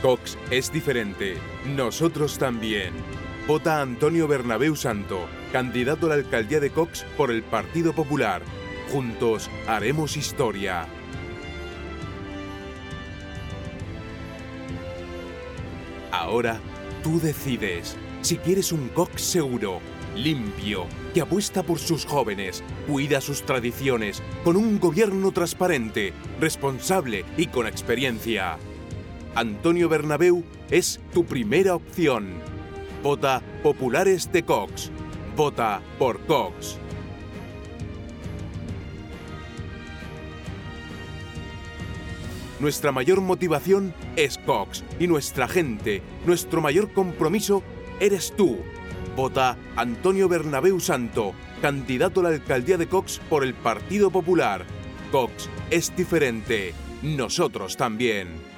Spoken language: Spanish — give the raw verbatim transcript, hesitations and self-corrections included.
Cox es diferente. Nosotros también. Vota a Antonio Bernabéu Santo, candidato a la alcaldía de Cox por el Partido Popular. Juntos haremos historia. Ahora tú decides si quieres un Cox seguro, limpio, que apuesta por sus jóvenes, cuida sus tradiciones, con un gobierno transparente, responsable y con experiencia. Antonio Bernabéu es tu primera opción. Vota Populares de Cox. Vota por Cox. Nuestra mayor motivación es Cox y nuestra gente. Nuestro mayor compromiso eres tú. Vota Antonio Bernabéu Santo, candidato a la alcaldía de Cox por el Partido Popular. Cox es diferente. Nosotros también.